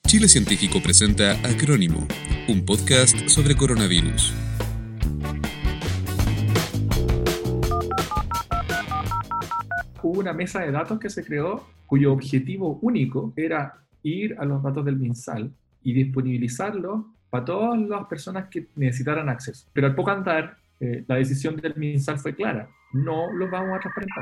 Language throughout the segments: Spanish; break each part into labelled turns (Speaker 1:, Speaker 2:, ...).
Speaker 1: Chile Científico presenta Acrónimo, un podcast sobre coronavirus.
Speaker 2: Hubo una mesa de datos que se creó cuyo objetivo único era ir a los datos del MinSal y disponibilizarlos para todas las personas que necesitaran acceso. Pero al poco andar, la decisión del MinSal fue clara: no los vamos a transparentar.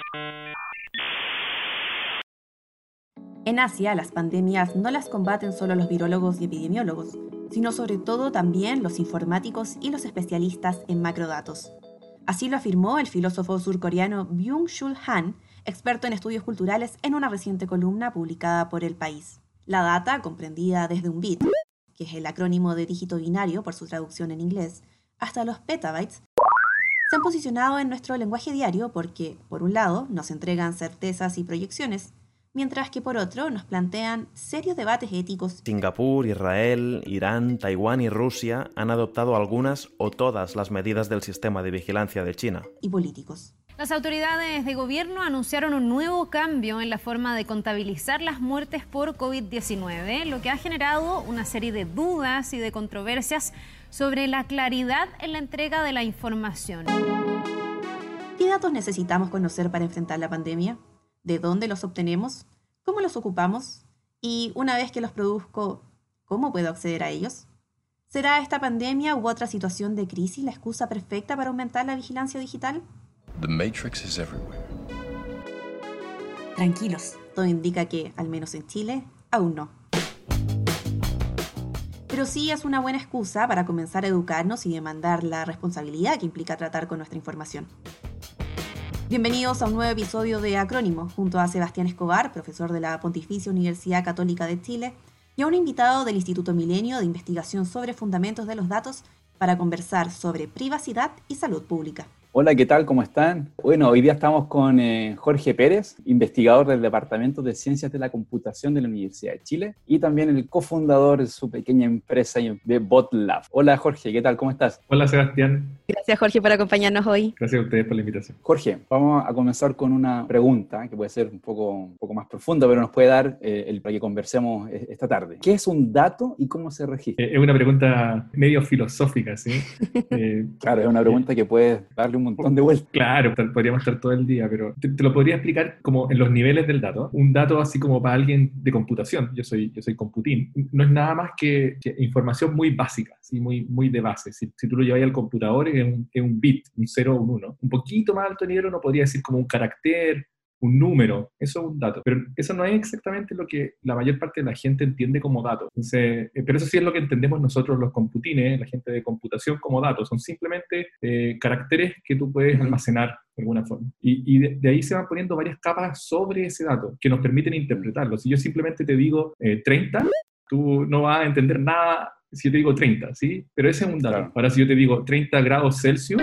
Speaker 3: En Asia, las pandemias no las combaten solo los virólogos y epidemiólogos, sino sobre todo también los informáticos y los especialistas en macrodatos. Así lo afirmó el filósofo surcoreano Byung-Chul Han, experto en estudios culturales, en una reciente columna publicada por El País. La data, comprendida desde un bit, que es el acrónimo de dígito binario por su traducción en inglés, hasta los petabytes, se han posicionado en nuestro lenguaje diario porque, por un lado, nos entregan certezas y proyecciones, mientras que por otro nos plantean serios debates éticos.
Speaker 4: Singapur, Israel, Irán, Taiwán y Rusia han adoptado algunas o todas las medidas del sistema de vigilancia de China.
Speaker 3: Y políticos.
Speaker 5: Las autoridades de gobierno anunciaron un nuevo cambio en la forma de contabilizar las muertes por COVID-19, lo que ha generado una serie de dudas y de controversias sobre la claridad en la entrega de la información.
Speaker 3: ¿Qué datos necesitamos conocer para enfrentar la pandemia? ¿De dónde los obtenemos? ¿Cómo los ocupamos? Y una vez que los produzco, ¿cómo puedo acceder a ellos? ¿Será esta pandemia u otra situación de crisis la excusa perfecta para aumentar la vigilancia digital?
Speaker 6: The Matrix is everywhere.
Speaker 3: Tranquilos, todo indica que, al menos en Chile, aún no. Pero sí es una buena excusa para comenzar a educarnos y demandar la responsabilidad que implica tratar con nuestra información. Bienvenidos a un nuevo episodio de Acrónimo, junto a Sebastián Escobar, profesor de la Pontificia Universidad Católica de Chile, y a un invitado del Instituto Milenio de Investigación sobre Fundamentos de los Datos para conversar sobre privacidad y salud pública.
Speaker 7: Hola, ¿qué tal? ¿Cómo están? Bueno, hoy día estamos con Jorge Pérez, investigador del Departamento de Ciencias de la Computación de la Universidad de Chile y también el cofundador de su pequeña empresa de BotLab. Hola, Jorge, ¿qué tal? ¿Cómo estás?
Speaker 2: Hola, Sebastián.
Speaker 3: Gracias, Jorge, por acompañarnos hoy.
Speaker 2: Gracias a ustedes por la invitación.
Speaker 7: Jorge, vamos a comenzar con una pregunta que puede ser un poco más profunda, pero nos puede dar para que conversemos esta tarde. ¿Qué es un dato y cómo se registra?
Speaker 2: Es una pregunta medio filosófica, ¿sí?
Speaker 7: Claro, es una pregunta que puedes darle un montón de vueltas.
Speaker 2: Claro, podríamos estar todo el día, pero te lo podría explicar como en los niveles del dato. Un dato así como para alguien de computación, yo soy computín, no es nada más que información muy básica, ¿sí? muy de base. Si tú lo llevas al computador, es un bit, un 0 o un 1. Un poquito más alto nivel uno podría decir como un carácter, un número, eso es un dato. Pero eso no es exactamente lo que la mayor parte de la gente entiende como dato. Entonces, pero eso sí es lo que entendemos nosotros los computines, la gente de computación, como datos. Son simplemente caracteres que tú puedes almacenar de alguna forma. Y de ahí se van poniendo varias capas sobre ese dato que nos permiten interpretarlo. Si yo simplemente te digo 30, tú no vas a entender nada si yo te digo 30, ¿sí? Pero ese es un dato. Claro. Ahora, si yo te digo 30 grados Celsius,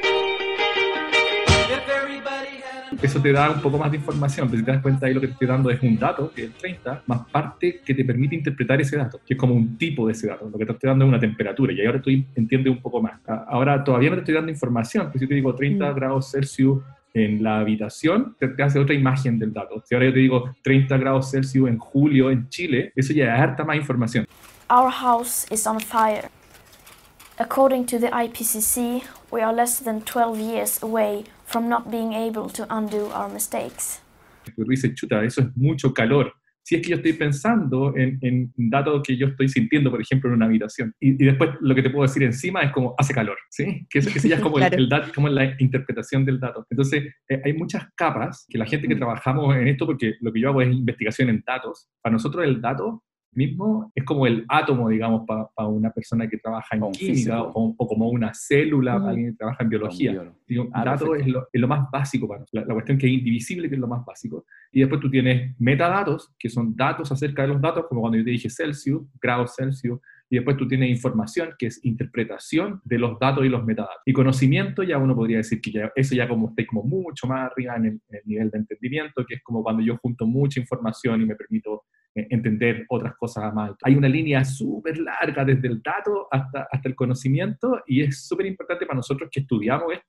Speaker 2: eso te da un poco más de información, pero si te das cuenta ahí lo que te estoy dando es un dato, que es el 30, más parte que te permite interpretar ese dato, que es como un tipo de ese dato. Lo que te estoy dando es una temperatura, y ahora tú entiendes un poco más. Ahora todavía no te estoy dando información, pues si yo te digo 30 grados Celsius en la habitación, te hace otra imagen del dato. Si ahora yo te digo 30 grados Celsius en julio en Chile, eso ya es harta más información.
Speaker 8: Our house is on fire. According to the IPCC, we are less than 12 years away from not being able to undo our mistakes.
Speaker 2: Tú dices, chuta, eso es mucho calor. Si es que yo estoy pensando en datos que yo estoy sintiendo, por ejemplo, en una habitación. Y después lo que te puedo decir encima es como, hace calor, ¿sí? Que eso ya es como claro. el dato, como la interpretación del dato. Entonces, hay muchas capas que la gente que trabajamos en esto, porque lo que yo hago es investigación en datos. Para nosotros el dato mismo es como el átomo, digamos, para una persona que trabaja en química o como una célula para alguien que trabaja en biología. Digo, dato es lo más básico para nosotros. La cuestión que es indivisible, que es lo más básico. Y después tú tienes metadatos, que son datos acerca de los datos, como cuando yo te dije Celsius, grados Celsius, y después tú tienes información, que es interpretación de los datos y los metadatos. Y conocimiento, ya uno podría decir que eso ya como está como mucho más arriba en el nivel de entendimiento, que es como cuando yo junto mucha información y me permito entender otras cosas más. Hay una línea súper larga desde el dato hasta el conocimiento, y es súper importante para nosotros que estudiamos esto,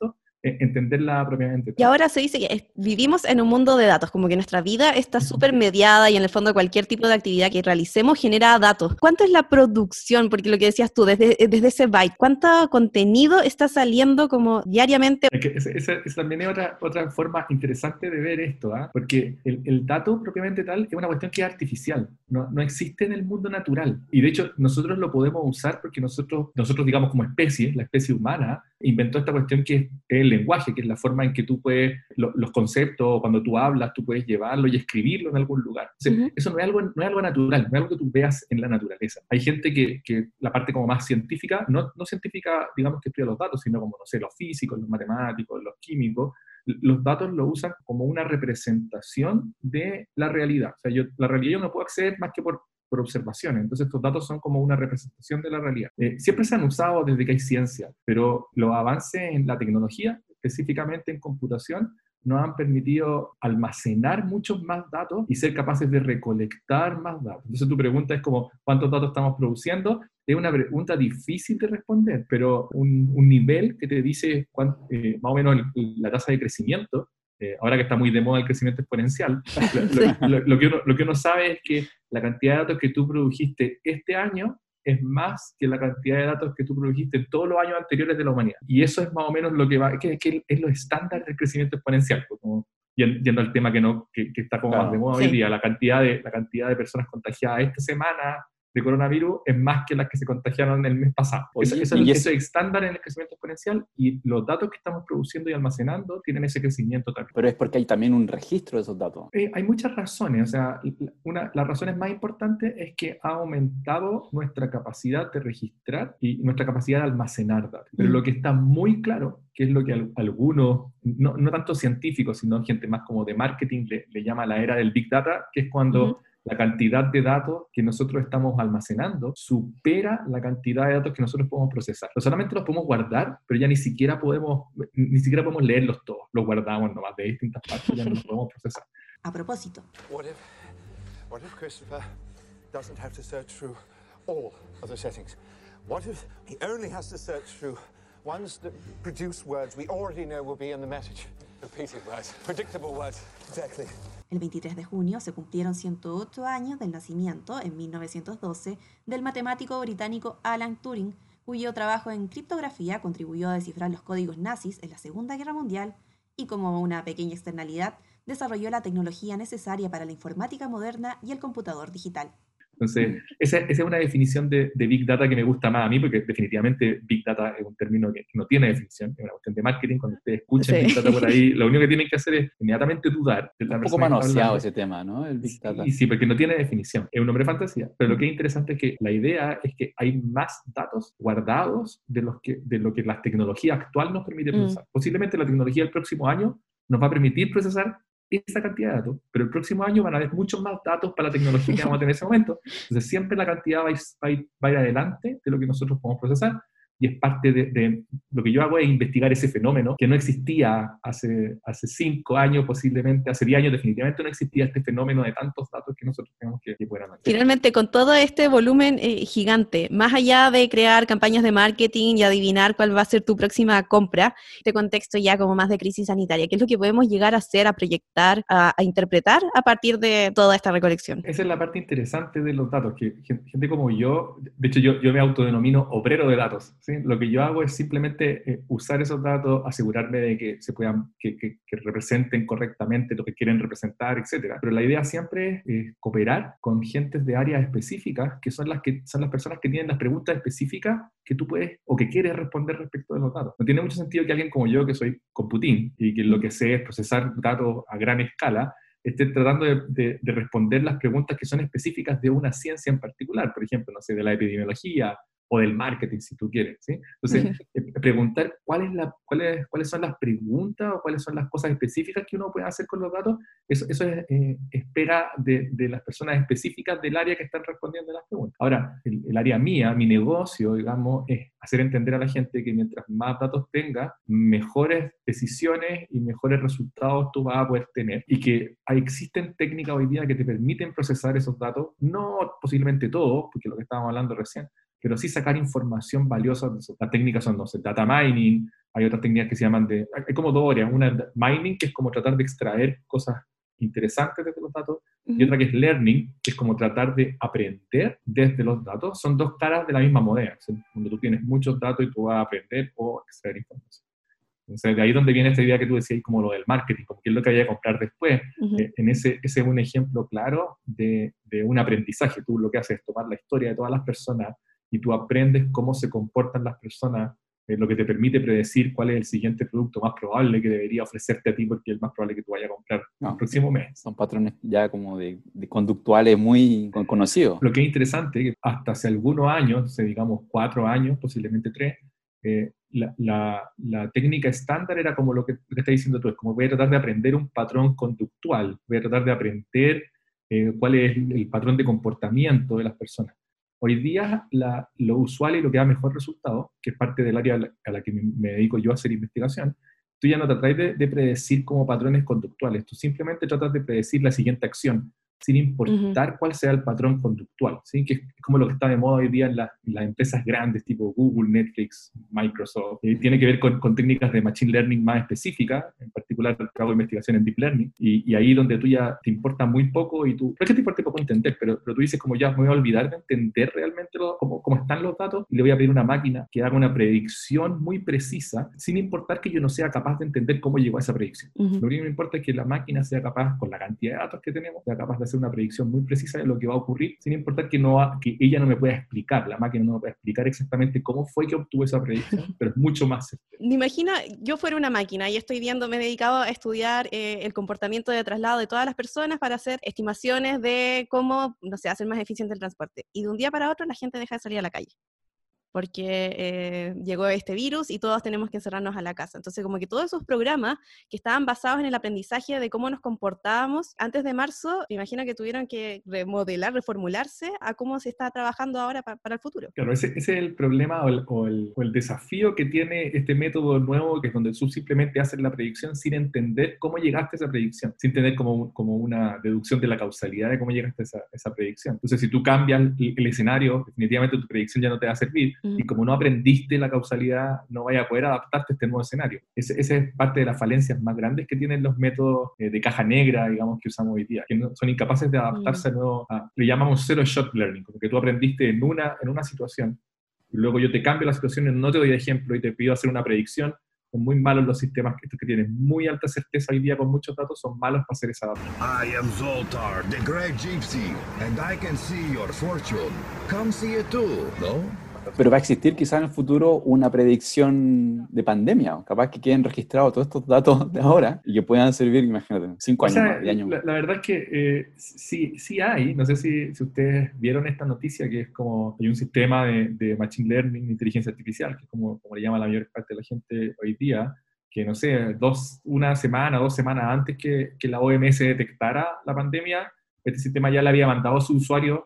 Speaker 2: entenderla propiamente.
Speaker 3: Y ahora se dice que vivimos en un mundo de datos, como que nuestra vida está súper mediada y en el fondo cualquier tipo de actividad que realicemos genera datos. ¿Cuánto es la producción? Porque lo que decías tú, desde ese byte, ¿cuánto contenido está saliendo como diariamente?
Speaker 2: Es que esa también es otra forma interesante de ver esto, ¿eh? Porque el dato propiamente tal es una cuestión que es artificial, no existe en el mundo natural. Y de hecho nosotros lo podemos usar porque nosotros digamos como especie, la especie humana, inventó esta cuestión que es el lenguaje, que es la forma en que tú puedes, los conceptos, cuando tú hablas, tú puedes llevarlo y escribirlo en algún lugar. Entonces, eso no es algo natural, no es algo que tú veas en la naturaleza. Hay gente que la parte como más científica, no científica, digamos, que estudia los datos, sino como, no sé, los físicos, los matemáticos, los químicos, los datos lo usan como una representación de la realidad. O sea, la realidad yo no puedo acceder más que por observaciones. Entonces estos datos son como una representación de la realidad. Siempre se han usado desde que hay ciencia, pero los avances en la tecnología, específicamente en computación, nos han permitido almacenar muchos más datos y ser capaces de recolectar más datos. Entonces tu pregunta es como, ¿cuántos datos estamos produciendo? Es una pregunta difícil de responder, pero un nivel que te dice más o menos la tasa de crecimiento, ahora que está muy de moda el crecimiento exponencial, lo que uno sabe es que la cantidad de datos que tú produjiste este año es más que la cantidad de datos que tú produjiste en todos los años anteriores de la humanidad. Y eso es más o menos lo que es lo estándar del crecimiento exponencial. Como, yendo al tema que está como más de moda hoy día, la cantidad de personas contagiadas esta semana de coronavirus es más que las que se contagiaron el mes pasado. Eso es estándar en el crecimiento exponencial y los datos que estamos produciendo y almacenando tienen ese crecimiento también.
Speaker 7: Pero es porque hay también un registro de esos datos.
Speaker 2: Hay muchas razones. O sea, las razones más importantes es que ha aumentado nuestra capacidad de registrar y nuestra capacidad de almacenar datos. Pero lo que está muy claro, que es lo que algunos, no tanto científicos, sino gente más como de marketing, le llama la era del Big Data, que es cuando la cantidad de datos que nosotros estamos almacenando supera la cantidad de datos que nosotros podemos procesar. No solamente los podemos guardar, pero ya ni siquiera podemos leerlos todos. Los guardamos nomás de distintas partes, ya no los podemos procesar.
Speaker 3: A propósito.
Speaker 9: What if Christopher doesn't have to search through all of the settings? What if he only has to search through ones that produce words we already know will be in the message? Repeated words, predictable words. Exactly.
Speaker 3: El 23 de junio se cumplieron 108 años del nacimiento, en 1912, del matemático británico Alan Turing, cuyo trabajo en criptografía contribuyó a descifrar los códigos nazis en la Segunda Guerra Mundial y, como una pequeña externalidad, desarrolló la tecnología necesaria para la informática moderna y el computador digital.
Speaker 2: Entonces, esa es una definición de Big Data que me gusta más a mí, porque definitivamente Big Data es un término que no tiene definición, es una cuestión de marketing. Cuando ustedes escuchan Big Data por ahí, lo único que tienen que hacer es inmediatamente dudar.
Speaker 7: Un poco manoseado ese tema, ¿no? El Big Data.
Speaker 2: Sí, porque no tiene definición, es un nombre de fantasía. Pero lo que es interesante es que la idea es que hay más datos guardados de lo que la tecnología actual nos permite procesar. Posiblemente la tecnología del próximo año nos va a permitir procesar esa cantidad de datos, pero el próximo año van a haber muchos más datos para la tecnología que vamos a tener en ese momento. Entonces siempre la cantidad va a ir adelante de lo que nosotros podemos procesar, y es parte de lo que yo hago es investigar ese fenómeno que no existía hace 5 años, posiblemente hace 10 años, definitivamente no existía este fenómeno de tantos datos que nosotros tenemos que poder analizar.
Speaker 3: Finalmente, con todo este volumen gigante, más allá de crear campañas de marketing y adivinar cuál va a ser tu próxima compra, este contexto ya como más de crisis sanitaria, ¿qué es lo que podemos llegar a hacer, a proyectar, a interpretar a partir de toda esta recolección?
Speaker 2: Esa es la parte interesante de los datos, que gente como yo, de hecho yo me autodenomino obrero de datos, ¿sí? Lo que yo hago es simplemente usar esos datos, asegurarme de que se puedan, que representen correctamente lo que quieren representar, etc. Pero la idea siempre es cooperar con gentes de áreas específicas, que son las personas que tienen las preguntas específicas que tú puedes o que quieres responder respecto de los datos. No tiene mucho sentido que alguien como yo, que soy computín y que lo que sé es procesar datos a gran escala, esté tratando de responder las preguntas que son específicas de una ciencia en particular, por ejemplo, no sé, de la epidemiología o del marketing, si tú quieres, ¿sí? Entonces, preguntar cuáles son las preguntas o cuáles son las cosas específicas que uno puede hacer con los datos, eso es espera de las personas específicas del área que están respondiendo a las preguntas. Ahora, el área mía, mi negocio, digamos, es hacer entender a la gente que mientras más datos tenga, mejores decisiones y mejores resultados tú vas a poder tener, y que existen técnicas hoy día que te permiten procesar esos datos, no posiblemente todos, porque lo que estábamos hablando recién, pero sí sacar información valiosa de eso. Las técnicas son, no sé, data mining, Hay otras técnicas que se llaman hay como dos áreas, una es mining, que es como tratar de extraer cosas interesantes desde los datos, y otra que es learning, que es como tratar de aprender desde los datos. Son dos caras de la misma moneda, cuando tú tienes muchos datos y tú vas a aprender o extraer información. Entonces, de ahí donde viene esta idea que tú decías, como lo del marketing, como qué es lo que hay que comprar después. Ese es un ejemplo claro de un aprendizaje. Tú lo que haces es tomar la historia de todas las personas y tú aprendes cómo se comportan las personas, lo que te permite predecir cuál es el siguiente producto más probable que debería ofrecerte a ti, porque es el más probable que tú vayas a comprar el próximo mes.
Speaker 7: Son patrones ya como de conductuales muy conocidos.
Speaker 2: Lo que es interesante es que hasta hace algunos años, digamos 4 años, posiblemente 3, la técnica estándar era como lo que estás diciendo tú, es como voy a tratar de aprender un patrón conductual, voy a tratar de aprender cuál es el patrón de comportamiento de las personas. Hoy día lo usual y lo que da mejor resultado, que es parte del área a la que me dedico yo a hacer investigación, tú ya no tratas de predecir como patrones conductuales, tú simplemente tratas de predecir la siguiente acción, sin importar cuál sea el patrón conductual, ¿sí? Que es como lo que está de moda hoy día en las empresas grandes, tipo Google, Netflix, Microsoft. Tiene que ver con técnicas de Machine Learning más específicas, en particular hago investigación en Deep Learning, y ahí donde tú ya te importa muy poco, y tú, no es que te importe poco entender, pero tú dices como ya me voy a olvidar de entender realmente cómo están los datos, y le voy a pedir a una máquina que haga una predicción muy precisa, sin importar que yo no sea capaz de entender cómo llegó a esa predicción. Lo único que me importa es que la máquina sea capaz, con la cantidad de datos que tenemos, sea capaz de hacer una predicción muy precisa de lo que va a ocurrir, sin importar que ella no me pueda explicar, la máquina no me pueda explicar exactamente cómo fue que obtuvo esa predicción, pero es mucho más certero.
Speaker 3: Me imagina, yo fuera una máquina y me he dedicado a estudiar el comportamiento de traslado de todas las personas para hacer estimaciones de cómo, no sé, hacer más eficiente el transporte. Y de un día para otro la gente deja de salir a la calle, porque llegó este virus y todos tenemos que encerrarnos a la casa. Entonces, como que todos esos programas que estaban basados en el aprendizaje de cómo nos comportábamos antes de marzo, me imagino que tuvieron que remodelar, reformularse a cómo se está trabajando ahora para el futuro.
Speaker 2: Claro, ese es el problema o el desafío que tiene este método nuevo, que es donde tú simplemente haces la predicción sin entender cómo llegaste a esa predicción, sin tener como una deducción de la causalidad de cómo llegaste a esa predicción. Entonces, si tú cambias el escenario, definitivamente tu predicción ya no te va a servir, y como no aprendiste la causalidad, no vayas a poder adaptarte a este nuevo escenario. Esa es parte de las falencias más grandes que tienen los métodos de caja negra, digamos, que usamos hoy día, que son incapaces de adaptarse a nuevo, le llamamos zero-shot learning, como que tú aprendiste en una situación, y luego yo te cambio la situación y no te doy ejemplo y te pido hacer una predicción. Son muy malos los sistemas que tienen muy alta certeza hoy día con muchos datos, son malos para hacer esa adaptación.
Speaker 10: I am Zoltar, the Great Gypsy, and I can see your fortune. Come see it too, ¿no?
Speaker 7: Pero va a existir quizás en el futuro una predicción de pandemia, o capaz que queden registrados todos estos datos de ahora y que puedan servir, imagínate, 5 años más, 10 años más.
Speaker 2: La verdad es que sí hay, no sé si ustedes vieron esta noticia, que es como hay un sistema de Machine Learning, de inteligencia artificial, que es como le llama la mayor parte de la gente hoy día, que no sé, 2 semanas antes que la OMS detectara la pandemia, este sistema ya le había mandado a su usuario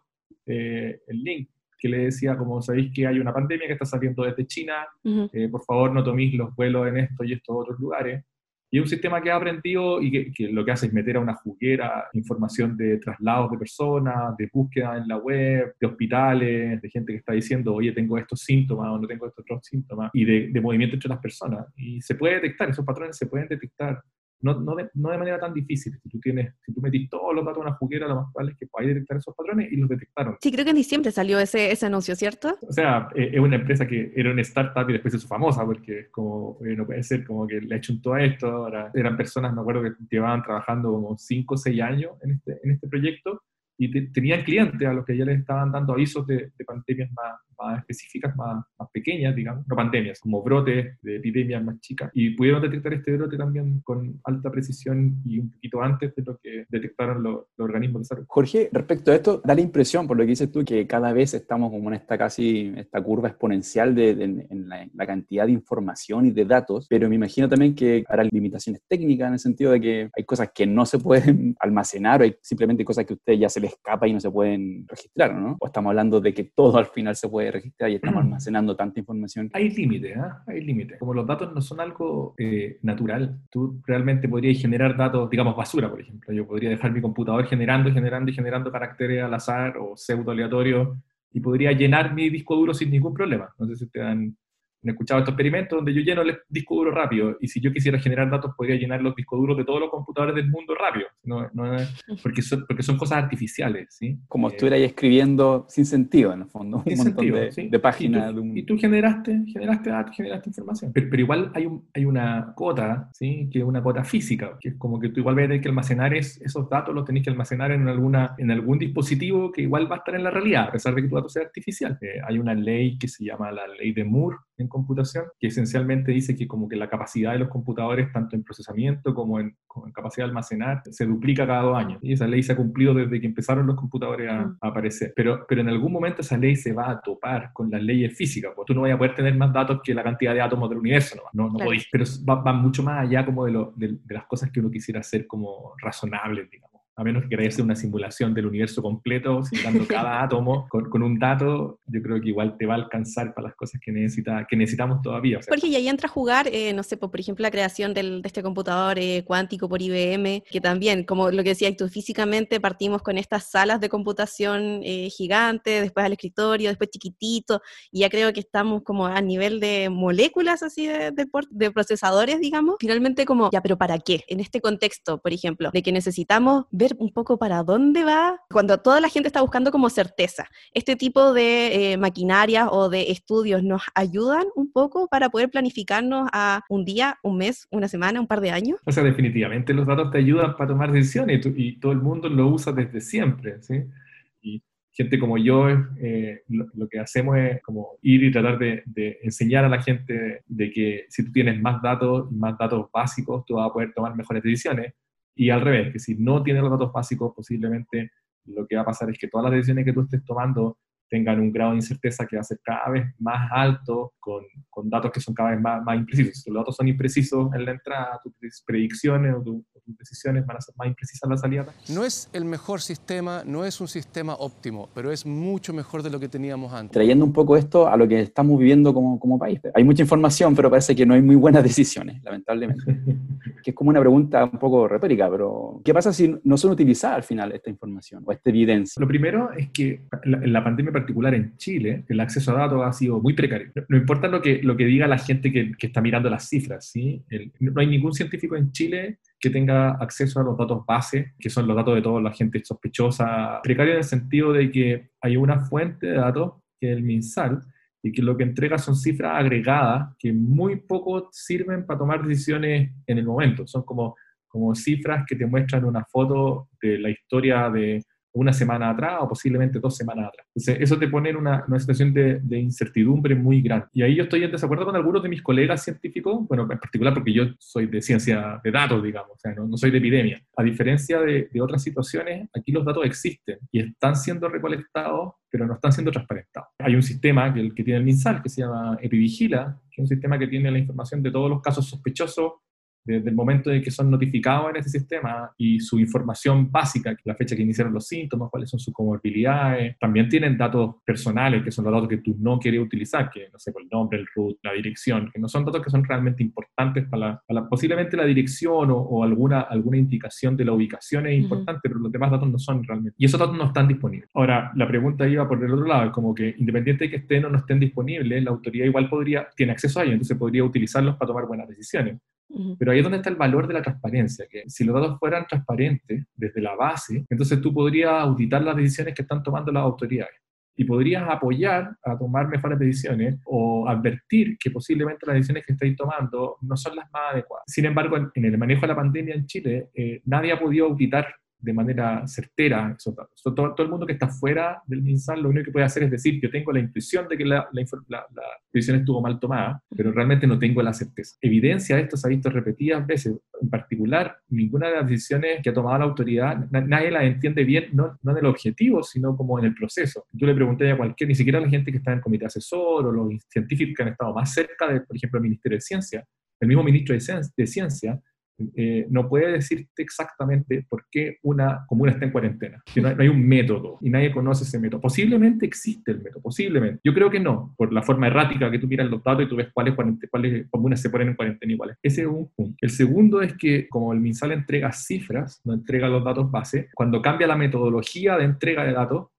Speaker 2: el link, que le decía, como sabéis que hay una pandemia que está saliendo desde China, por favor no toméis los vuelos en estos y estos otros lugares. Y es un sistema que ha aprendido y que lo que hace es meter a una juguera información de traslados de personas, de búsqueda en la web, de hospitales, de gente que está diciendo, oye, tengo estos síntomas o no tengo estos otros síntomas, y de movimiento entre las personas. Y se puede detectar, esos patrones se pueden detectar. No de manera tan difícil. Si tú metís todos los datos en una juguera, lo más probable es que podáis detectar esos patrones, y los detectaron.
Speaker 3: Sí, creo que en diciembre salió ese anuncio, ¿cierto?
Speaker 2: O sea, es una empresa que era una startup y después se hizo famosa, porque es como, no puede ser como que le ha hecho todo esto. Ahora, eran personas, me acuerdo, que llevaban trabajando como 5 o 6 años en este proyecto, y tenían clientes a los que ya les estaban dando avisos de pandemias más específicas, más pequeñas, digamos, no pandemias, como brotes de epidemias más chicas, y pudieron detectar este brote también con alta precisión y un poquito antes de lo que detectaron los organismos de salud.
Speaker 7: Jorge, respecto a esto, da la impresión, por lo que dices tú, que cada vez estamos como en esta curva exponencial en la cantidad de información y de datos, pero me imagino también que habrá limitaciones técnicas en el sentido de que hay cosas que no se pueden almacenar, o hay simplemente cosas que a ustedes ya se les escapa y no se pueden registrar, ¿no? O estamos hablando de que todo al final se puede registrar y estamos almacenando tanta información.
Speaker 2: Hay límites, hay límites. Como los datos no son algo natural, tú realmente podrías generar datos, digamos basura, por ejemplo. Yo podría dejar mi computador generando caracteres al azar o pseudo aleatorios, y podría llenar mi disco duro sin ningún problema. No sé si te dan han escuchado estos experimentos donde yo lleno el disco duro rápido, y si yo quisiera generar datos, podría llenar los discos duros de todos los computadores del mundo rápido, porque son cosas artificiales, ¿sí?
Speaker 7: Como estuviera ahí escribiendo sin sentido, en el fondo, un montón de páginas.
Speaker 2: Y tú generaste datos, generaste información. Pero igual hay una cota, ¿sí? Que es una cota física, que es como que tú igual vas a tener que almacenar esos datos, los tenés que almacenar en algún dispositivo que igual va a estar en la realidad, a pesar de que tu dato sea artificial. Hay una ley que se llama la ley de Moore en computación, que esencialmente dice que como que la capacidad de los computadores, tanto en procesamiento como en capacidad de almacenar, se duplica cada 2 años. Y esa ley se ha cumplido desde que empezaron los computadores a aparecer. Pero en algún momento esa ley se va a topar con las leyes físicas, porque tú no vas a poder tener más datos que la cantidad de átomos del universo, no claro. Podéis. Pero va mucho más allá como de las cosas que uno quisiera hacer como razonables, digamos. A menos que queráis hacer una simulación del universo completo, simulando cada átomo con un dato, yo creo que igual te va a alcanzar para las cosas que necesitamos todavía. O sea,
Speaker 11: Jorge, y ahí entra a jugar, no sé, por ejemplo, la creación de este computador cuántico por IBM, que también, como lo que decías tú, físicamente partimos con estas salas de computación gigantes, después al escritorio, después chiquitito, y ya creo que estamos como a nivel de moléculas así de procesadores, digamos. Finalmente como, ya, pero ¿para qué? En este contexto, por ejemplo, de que necesitamos ver un poco para dónde va, cuando toda la gente está buscando como certeza. Este tipo de maquinarias o de estudios nos ayudan un poco para poder planificarnos a un día, un mes, una semana, un par de años.
Speaker 2: O sea, definitivamente los datos te ayudan para tomar decisiones y todo el mundo lo usa desde siempre, ¿sí? Y gente como yo, lo que hacemos es como ir y tratar de enseñar a la gente de que si tú tienes más datos básicos, tú vas a poder tomar mejores decisiones. Y al revés, que si no tienes los datos básicos, posiblemente lo que va a pasar es que todas las decisiones que tú estés tomando tengan un grado de incerteza que va a ser cada vez más alto, con datos que son cada vez más imprecisos. Si los datos son imprecisos en la entrada, tus predicciones o tus decisiones van a ser más imprecisas en la salida.
Speaker 12: No es el mejor sistema, no es un sistema óptimo, pero es mucho mejor de lo que teníamos antes.
Speaker 7: Trayendo un poco esto a lo que estamos viviendo como país. Hay mucha información, pero parece que no hay muy buenas decisiones, lamentablemente. Que es como una pregunta un poco retórica, pero ¿qué pasa si no son utilizadas al final esta información o esta evidencia?
Speaker 2: Lo primero es que en la pandemia particular en Chile, el acceso a datos ha sido muy precario. No importa lo que diga la gente que está mirando las cifras, ¿sí? No hay ningún científico en Chile que tenga acceso a los datos base, que son los datos de toda la gente sospechosa. Precario en el sentido de que hay una fuente de datos, que es el MinSal, y que lo que entrega son cifras agregadas que muy poco sirven para tomar decisiones en el momento. Son como cifras que te muestran una foto de la historia de una semana atrás o posiblemente 2 semanas atrás. Entonces, eso te pone en una situación de incertidumbre muy grande. Y ahí yo estoy en desacuerdo con algunos de mis colegas científicos, bueno, en particular porque yo soy de ciencia de datos, digamos, o sea, no soy de epidemia. A diferencia de otras situaciones, aquí los datos existen y están siendo recolectados, pero no están siendo transparentados. Hay un sistema que tiene el MinSal, que se llama Epivigila, que es un sistema que tiene la información de todos los casos sospechosos desde el momento en que son notificados en ese sistema y su información básica, la fecha que iniciaron los síntomas, cuáles son sus comorbilidades. También tienen datos personales, que son los datos que tú no quieres utilizar, que no sé, el nombre, el root, la dirección, que no son datos que son realmente importantes para posiblemente la dirección o alguna indicación de la ubicación es importante, pero los demás datos no son realmente. Y esos datos no están disponibles. Ahora, la pregunta iba por el otro lado, como que independiente de que estén o no estén disponibles, la autoridad igual tiene acceso a ellos, entonces podría utilizarlos para tomar buenas decisiones. Pero ahí es donde está el valor de la transparencia, que si los datos fueran transparentes desde la base, entonces tú podrías auditar las decisiones que están tomando las autoridades y podrías apoyar a tomar mejores decisiones o advertir que posiblemente las decisiones que estáis tomando no son las más adecuadas. Sin embargo, en el manejo de la pandemia en Chile, nadie ha podido auditar de manera certera esos datos. Todo el mundo que está fuera del MinSal lo único que puede hacer es decir, yo tengo la intuición de que la decisión estuvo mal tomada, pero realmente no tengo la certeza. Evidencia de esto se ha visto repetidas veces. En particular, ninguna de las decisiones que ha tomado la autoridad, nadie las entiende bien, no en el objetivo, sino como en el proceso. Yo le pregunté a ni siquiera a la gente que está en el comité asesor o los científicos que han estado más cerca de, por ejemplo, el Ministerio de Ciencia, el mismo ministro de Ciencia, no puede decirte exactamente por qué una comuna está en cuarentena. Que no hay un método y nadie conoce ese método. Posiblemente existe el método, posiblemente. Yo creo que no, por la forma errática que tú miras los datos y tú ves cuáles comunas se ponen en cuarentena iguales. Ese es un punto. El segundo es que como el MinSal entrega cifras, no entrega los datos base, cuando cambia la metodología de entrega de datos,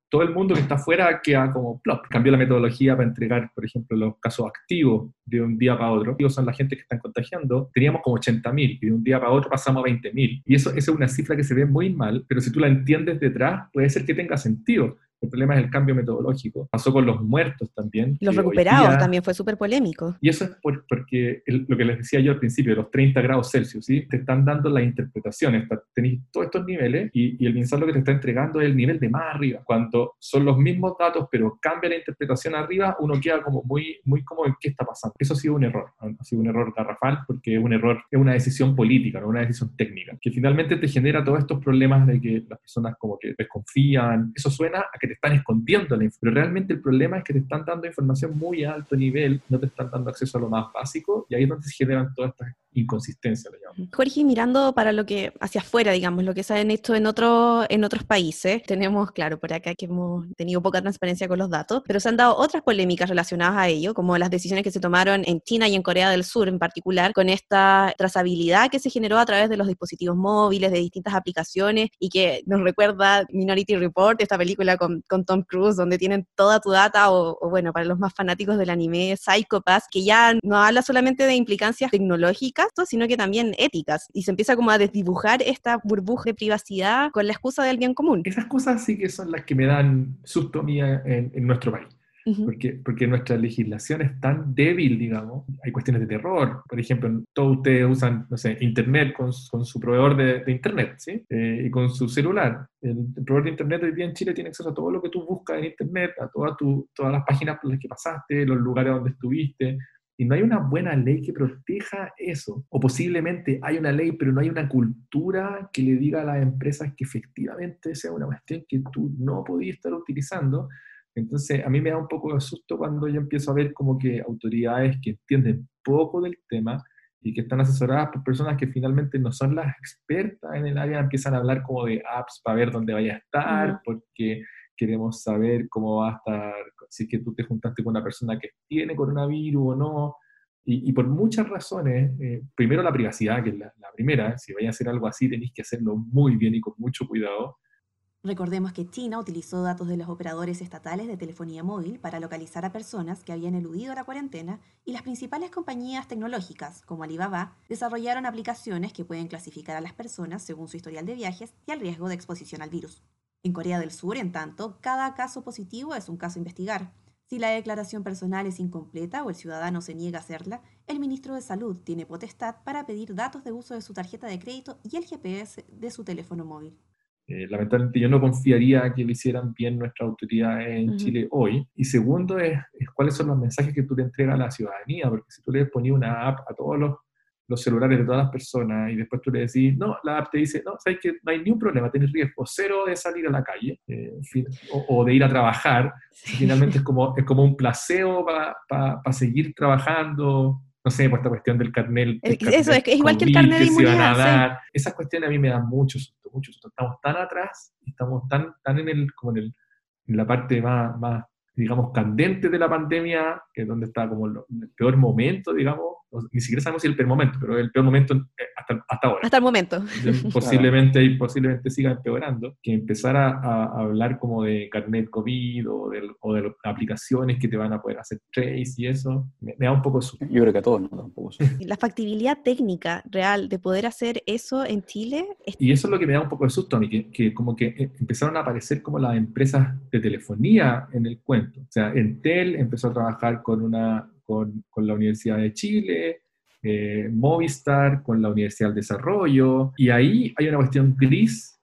Speaker 2: todo el mundo que está afuera queda como plop. Cambió la metodología para entregar, por ejemplo, los casos activos de un día para otro. Son la gente que están contagiando. Teníamos como 80.000 y de un día para otro pasamos a 20.000. Y esa es una cifra que se ve muy mal, pero si tú la entiendes detrás, puede ser que tenga sentido. El problema es el cambio metodológico. Pasó con los muertos también.
Speaker 11: Los recuperados también fue súper polémico.
Speaker 2: Y eso es porque lo que les decía yo al principio, los 30 grados Celsius, ¿sí? Te están dando las interpretaciones. Tenéis todos estos niveles y el MinSal lo que te está entregando es el nivel de más arriba. Cuando son los mismos datos, pero cambia la interpretación arriba, uno queda como muy como en qué está pasando. Eso ha sido un error. Ha sido un error garrafal porque es un error, es una decisión política, no una decisión técnica, que finalmente te genera todos estos problemas de que las personas como que desconfían. Eso suena a que te están escondiendo la información, pero realmente el problema es que te están dando información muy a alto nivel, no te están dando acceso a lo más básico, y ahí es donde se generan todas estas inconsistencias.
Speaker 11: Jorge, mirando para lo que hacia afuera, digamos, lo que se han hecho en otros países, tenemos, claro, por acá que hemos tenido poca transparencia con los datos, pero se han dado otras polémicas relacionadas a ello, como las decisiones que se tomaron en China y en Corea del Sur en particular, con esta trazabilidad que se generó a través de los dispositivos móviles, de distintas aplicaciones, y que nos recuerda Minority Report, esta película con Tom Cruise, donde tienen toda tu data, o bueno, para los más fanáticos del anime, Psycho Pass, que ya no habla solamente de implicancias tecnológicas, sino que también éticas, y se empieza como a desdibujar esta burbuja de privacidad con la excusa del bien común.
Speaker 2: Esas cosas sí que son las que me dan susto a mí en nuestro país. Porque nuestra legislación es tan débil, digamos. Hay cuestiones de terror. Por ejemplo, todos ustedes usan, no sé, Internet con su proveedor de Internet, ¿sí? Y con su celular. El proveedor de Internet hoy día en Chile tiene acceso a todo lo que tú buscas en Internet, a todas las páginas por las que pasaste, los lugares donde estuviste. Y no hay una buena ley que proteja eso. O posiblemente hay una ley, pero no hay una cultura que le diga a las empresas que efectivamente sea una cuestión que tú no podías estar utilizando. Entonces, a mí me da un poco de susto cuando yo empiezo a ver como que autoridades que entienden poco del tema y que están asesoradas por personas que finalmente no son las expertas en el área, empiezan a hablar como de apps para ver dónde vaya a estar, porque queremos saber cómo va a estar, si es que tú te juntaste con una persona que tiene coronavirus o no, y por muchas razones. Primero la privacidad, que es la primera. Si vais a hacer algo así tenéis que hacerlo muy bien y con mucho cuidado.
Speaker 3: Recordemos que China utilizó datos de los operadores estatales de telefonía móvil para localizar a personas que habían eludido la cuarentena, y las principales compañías tecnológicas, como Alibaba, desarrollaron aplicaciones que pueden clasificar a las personas según su historial de viajes y el riesgo de exposición al virus. En Corea del Sur, en tanto, cada caso positivo es un caso a investigar. Si la declaración personal es incompleta o el ciudadano se niega a hacerla, el ministro de Salud tiene potestad para pedir datos de uso de su tarjeta de crédito y el GPS de su teléfono móvil.
Speaker 2: Lamentablemente yo no confiaría que lo hicieran bien nuestras autoridades en Chile hoy. Y segundo es cuáles son los mensajes que tú le entregas a la ciudadanía, porque si tú le ponías una app a todos los celulares de todas las personas y después tú le decís, no, la app te dice, no, sabes que no hay ni un problema, tienes riesgo cero de salir a la calle, o de ir a trabajar. Sí. Finalmente es como un placebo para seguir trabajando. No sé, por esta cuestión del carnet.
Speaker 11: Eso, es igual que el carnet de inmunidad.
Speaker 2: Sí. Esas cuestiones a mí me dan mucho susto. Estamos tan atrás, estamos tan en la parte más, digamos, candente de la pandemia, que es donde está como el peor momento, digamos. Ni siquiera sabemos si es el peor momento, pero el peor momento hasta ahora.
Speaker 11: Hasta el momento.
Speaker 2: Posiblemente siga empeorando. Que empezar a hablar como de carnet COVID o de aplicaciones que te van a poder hacer trace y eso, me da un poco de susto.
Speaker 7: Yo creo que a todos nos da un poco de susto.
Speaker 11: La factibilidad técnica real de poder hacer eso en Chile.
Speaker 2: Y eso es lo que me da un poco de susto a mí, que como que empezaron a aparecer como las empresas de telefonía en el cuento. O sea, Entel empezó a trabajar con la Universidad de Chile, Movistar con la Universidad del Desarrollo, y ahí hay una cuestión gris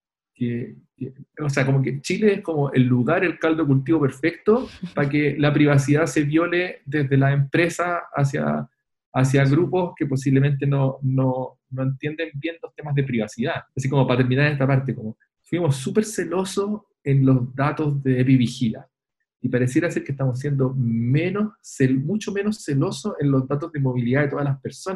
Speaker 2: o sea, como que Chile es como el lugar, el caldo cultivo perfecto para que la privacidad se viole desde la empresa hacia grupos que posiblemente no entienden bien los temas de privacidad. Así como para terminar esta parte, como fuimos súper celosos en los datos de EpiVigila. Y pareciera ser que estamos siendo mucho menos celosos en los datos de movilidad de todas las personas,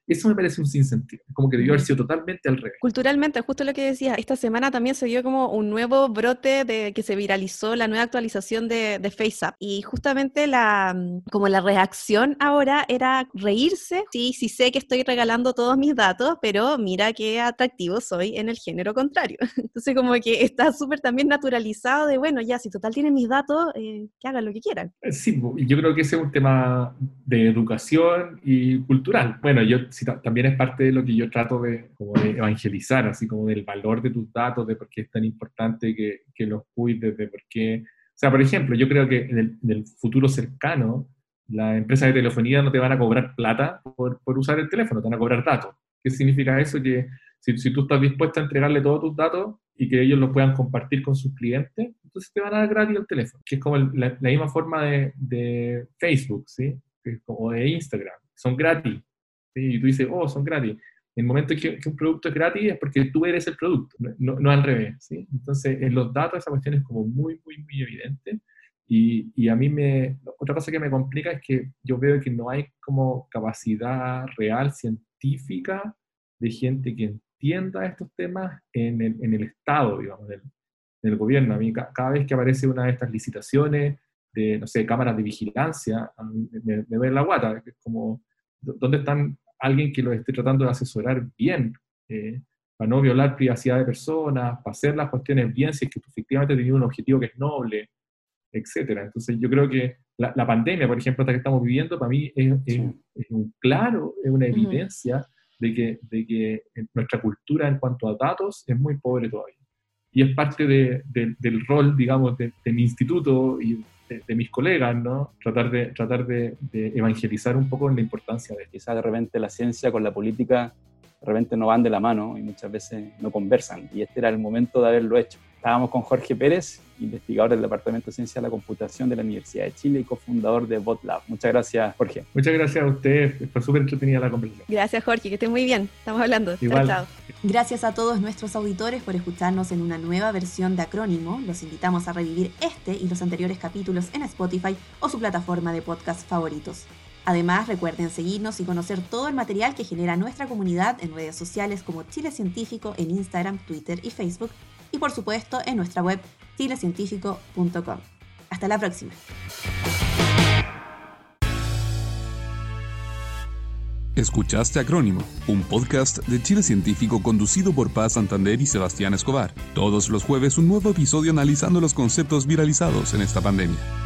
Speaker 2: Eso me parece un sinsentido, como que debió haber sido totalmente al revés.
Speaker 11: Culturalmente, justo lo que decía, esta semana también se dio como un nuevo brote de que se viralizó la nueva actualización de FaceApp, y justamente como la reacción ahora era reírse. Sí sé que estoy regalando todos mis datos, pero mira qué atractivo soy en el género contrario. Entonces como que está súper también naturalizado de, bueno, ya, si total tienen mis datos, que hagan lo que quieran.
Speaker 2: Sí, yo creo que ese es un tema de educación y cultural. Bueno, también es parte de lo que yo trato de evangelizar, así como del valor de tus datos, de por qué es tan importante que los cuides, de por qué... O sea, por ejemplo, yo creo que en el futuro cercano, las empresas de telefonía no te van a cobrar plata por usar el teléfono, te van a cobrar datos. ¿Qué significa eso? Que si tú estás dispuesto a entregarle todos tus datos y que ellos los puedan compartir con sus clientes, entonces te van a dar gratis el teléfono, que es como la misma forma de Facebook, ¿sí? O de Instagram, son gratis. ¿Sí? Y tú dices, son gratis. En el momento que un producto es gratis es porque tú eres el producto, no al revés, ¿sí? Entonces, en los datos esa cuestión es como muy, muy, muy evidente. Y a mí otra cosa que me complica es que yo veo que no hay como capacidad real, científica, de gente que entienda estos temas en el Estado, digamos, del gobierno. A mí cada vez que aparece una de estas licitaciones de, no sé, cámaras de vigilancia, a mí me ve la guata, que es como, ¿dónde están alguien que los esté tratando de asesorar bien, para no violar privacidad de personas, para hacer las cuestiones bien, si es que tú efectivamente tenías un objetivo que es noble, etcétera? Entonces yo creo que la pandemia, por ejemplo, esta que estamos viviendo, para mí es una evidencia de que nuestra cultura en cuanto a datos es muy pobre todavía. Y es parte del rol, digamos, de mi instituto y de mis colegas, ¿no? Tratar de evangelizar un poco en la importancia de esto.
Speaker 7: Quizás de repente la ciencia con la política de repente no van de la mano y muchas veces no conversan, y este era el momento de haberlo hecho. Estábamos con Jorge Pérez, investigador del Departamento de Ciencia de la Computación de la Universidad de Chile y cofundador de BotLab. Muchas gracias, Jorge.
Speaker 2: Muchas gracias a ustedes, fue súper entretenida la conversación.
Speaker 11: Gracias, Jorge, que estén muy bien. Estamos hablando.
Speaker 2: Igual.
Speaker 11: Chao.
Speaker 3: Gracias a todos nuestros auditores por escucharnos en una nueva versión de Acrónimo. Los invitamos a revivir este y los anteriores capítulos en Spotify o su plataforma de podcast favoritos. Además, recuerden seguirnos y conocer todo el material que genera nuestra comunidad en redes sociales como Chile Científico en Instagram, Twitter y Facebook, y por supuesto en nuestra web chilecientifico.com. Hasta la próxima.
Speaker 1: Escuchaste Acrónimo, un podcast de Chile Científico conducido por Paz Santander y Sebastián Escobar. Todos los jueves un nuevo episodio analizando los conceptos viralizados en esta pandemia.